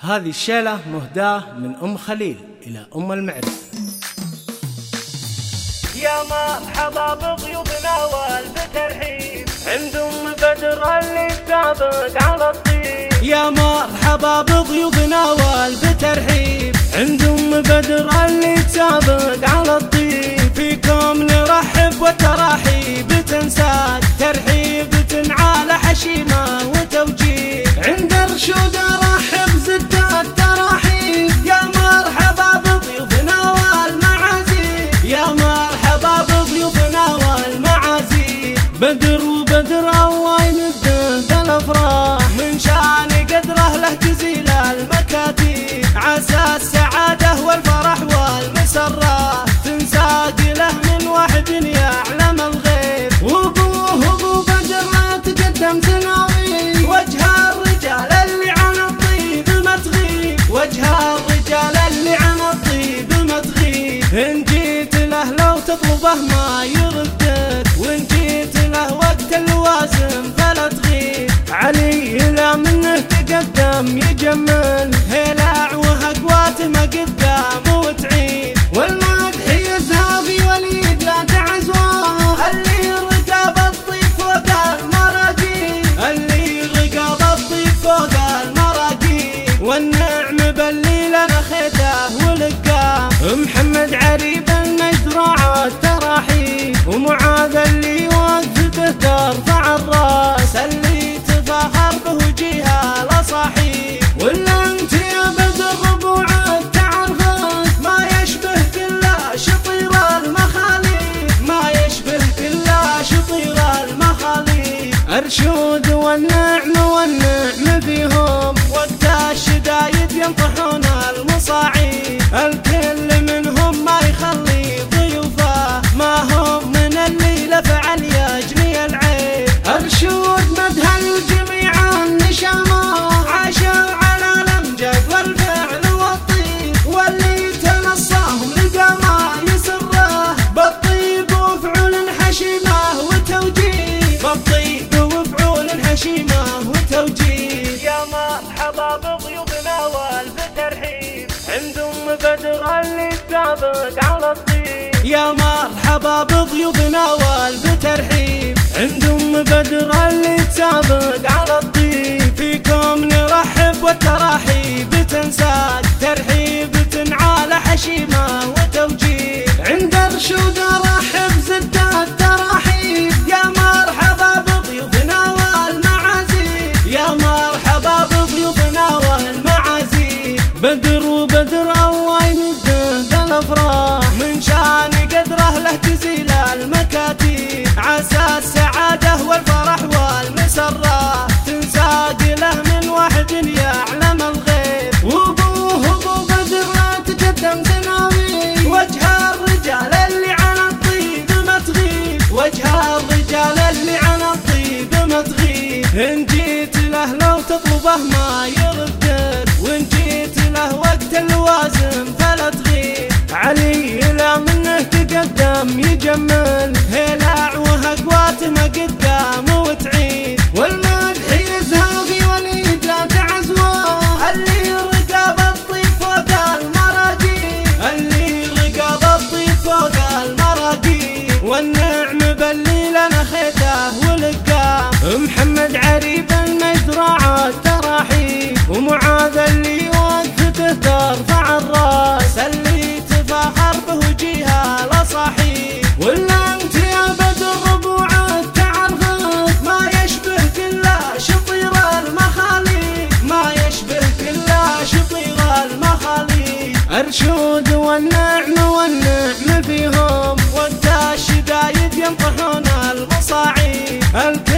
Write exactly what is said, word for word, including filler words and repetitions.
هذه الشيلة مهداة من أم خليل إلى أم المعرس. يا مرحبا بضيوفنا والبترحيب عند أم بدر اللي تسابق على الطيب. يا مرحبا بضيوفنا والبترحيب عند أم بدر اللي تسابق على الطيب. فيكم نرحب والتراحيب تنساق، ترحيب تنعال حشيمة وتوجيه. عند رشود ارحب زد التراحيب. يا مرحبا بضيوفنا والمعازيم، يا مرحبا بضيوفنا والمعازيم. بدر وبدر الله يمد الافراح، من شان قدره له جزيل المكاتب. عسى السعاده والفرح والمسره تنساق له من واحد يعلم الغيب. وابوه ابو بدر ما تقدم تناوي، وجه الرجال اللي عن الطيب ما تغيب، وجه الرجال اللي عن الطيب ما تغيب. ان جيت له لو تطلبه ما يردك، وان جيت له وقت اللوازم فلا تغيب. علي لا منه تقدم يجمل، هلع وهقوات ما قدام وتعيد. والمدح يزهى في وليد لا تعزوه، اللي رقاب الطيب فوق المراقيب، اللي رقاب الطيب فوق المراقيب. والنعم باللي لنا خيته ولقاه، محمد عريب المجدرع التراحيب. ومعاذ اللي وقفته ترفع الراس، اللي تفاخر به وجيها الاصاحيب. ولا انت يا بدر ربوع تعرفك، ما يشبه كلا شطير المخاليب، ما يشبه كلا شطير المخاليب. ارشود والنعم والنعم فيهم، وقت الشدايد ينطحون المصاعيب. الكل منهم ما يخلي ضيوفه، ما هم من اللي لفعل يجني العيب. ارشود مدها الجميع النشامه، عاشوا على الامجد والفعل والطيب. واللي تنصاهم لقى ما يسره، بالطيب وفعول حشيمه وتوجيه، بالطيب وفعول حشيمه وتوجيه. يا مرحبا بضيوفنا والبترحيب عند أم بدر اللي تسابق على الطيب. يا مرحبا بضيوفنا والبترحيب عند أم بدر اللي تسابق على الطيب. فيكم نرحب والتراحيب تنساق، ترحيب تنعال حشيمة وتوجيه. عند رشود ارحب زد التراحيب. يا مرحبا بضيوفنا والمعازيم، يا مرحبا بضيوفنا والمعازيم. بدر وبدر الله يمد الافراح، من شان قدره له جزيل المكاتب. عسى السعاده والفرح والمسره تنساق له من واحد يعلم الغيب. وابوه ابو بدر لا تقدم تناوي، وجه الرجال اللي عن الطيب ما تغيب، وجه الرجال اللي عن الطيب ما تغيب. ان جيت له لو تطلبه ما يردك، وان جيت له وقت اللوازم فلا تغيب. علي لا منه تقدم يجمل، هلع وهقوات ما قدام وتعيد. والمدح يزهى في وليد لا تعزوه، اللي رقاب الطيب فوق المراقيب، اللي رقاب الطيب فوق المراقيب. والنعم باللي لنا خيته ولقاه، محمد عريب المجدرع التراحيب. ومعاذ اللي وقفته ترفع الراس، اللي تفاخر به وجيها الاصاحيب. ولا انت يا بدر ربوع تعرفك، ما يشبه كلا شطير المخاليب، ما يشبه كلا شطير المخاليب. ارشود والنعم والنعم فيهم، وقت الشدايد ينطحون المصاعيب.